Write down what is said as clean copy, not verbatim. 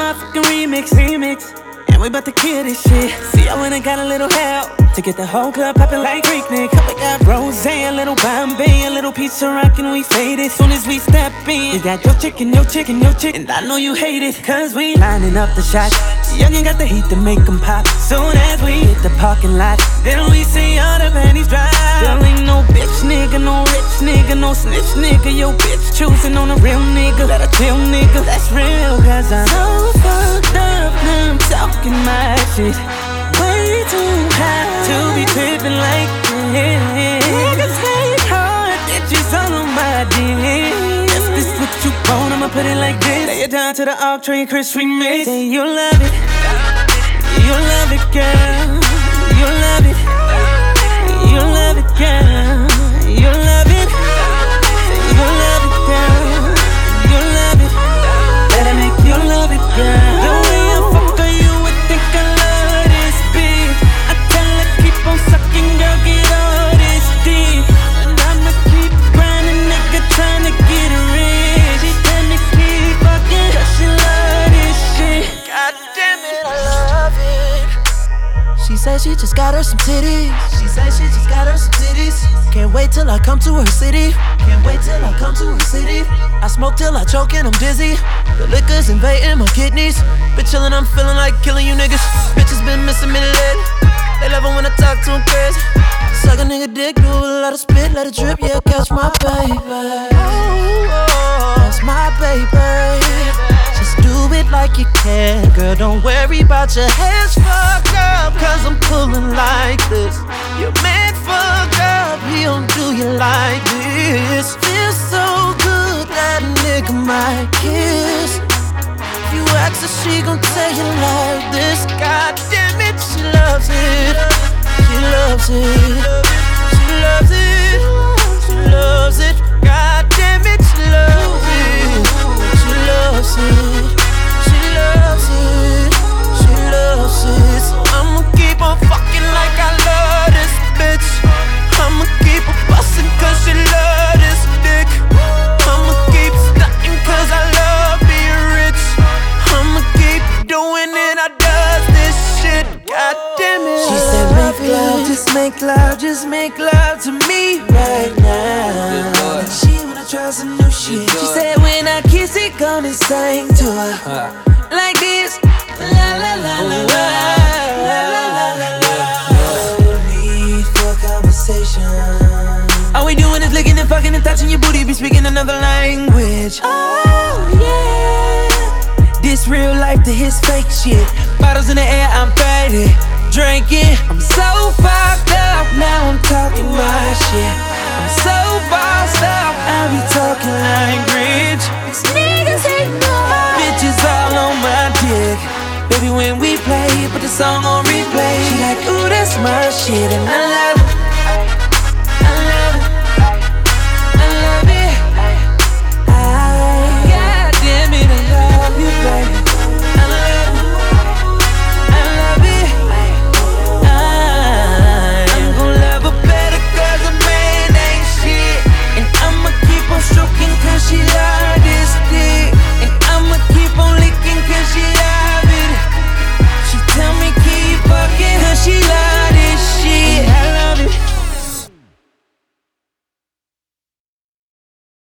motherfucking remix. And we bout to kill this shit. See, I went and got a little help to get the whole club poppin' like Freaknik. We got rose, a little Bombay, a little pizza rockin', we faded. Soon as we step in, you got your chicken, and I know you hate it. Cause we lining up the shots. Youngin' got the heat to make them pop. Soon as we hit the parking lot, then we see all the panties drop. There ain't no bitch nigga, no rich nigga, no snitch nigga. Yo bitch choosing on a real nigga, let a chill nigga. That's real, cause I'm so fucked up, now I'm talking my shit. Way too high to be trippin' like this. Niggas hate hard, bitches all on my dick. If this what you want, I'ma put it like this. Lay it down to the Off Train Chris remix. Say you love it, you love it, girl. You love it, you love it, girl. You love it, say you love it, girl. You love it, let it make you love it, girl. The way I fuck her, you would think I love this bitch. I tell her keep on sucking, girl, get all this dick. And I'ma keep grinding, nigga, tryna get rich. She tell me keep fucking, cause she love this shit. God damn it, I love it. She said she just got her some titties. She said she just got her some titties. Can't wait till I come to her city. Can't wait till I come to her city. I smoke till I choke and I'm dizzy. The liquor's invading my kidneys. Been chillin', I'm feeling like killing you niggas. Bitches been missing me lately. They love it when I talk to them crazy. Suck a nigga dick, do a lot of spit, let it drip. Yeah, catch my baby. That's my baby. Just do it like you can, girl. Don't worry about your hair's fucked up, cause I'm pulling like this. You're meant for God, he don't do you like this. Feels so good that a nigga might kiss. If you ask her, she gon' tell you like this. God damn it, she loves it. She loves it. She loves it. She loves it. God damn it, she loves it. She loves it. She loves it. She loves it. So I'ma keep on fucking like I love this bitch. I'ma keep her bustin' cause she love this dick. I'ma keep stuntin' cause I love being rich. I'ma keep doing it, I does this shit. God damn it. She said make love, just make love to me right now. And she wanna try some new shit. She said when I kiss it, gonna sing to her like this. La la la la la la la la la. No need for conversation. All we doing is licking and fucking and touching your booty. Be speaking another language. Oh yeah. This real life to his fake shit. Bottles in the air, I'm faded. Drinking, I'm so fucked up. Now I'm talking my shit. I'm so bossed up. I be talking like rich. These niggas ain't no bitches all on my dick. Baby, when we play, put the song on replay. She like, ooh, that's my shit, and I love it.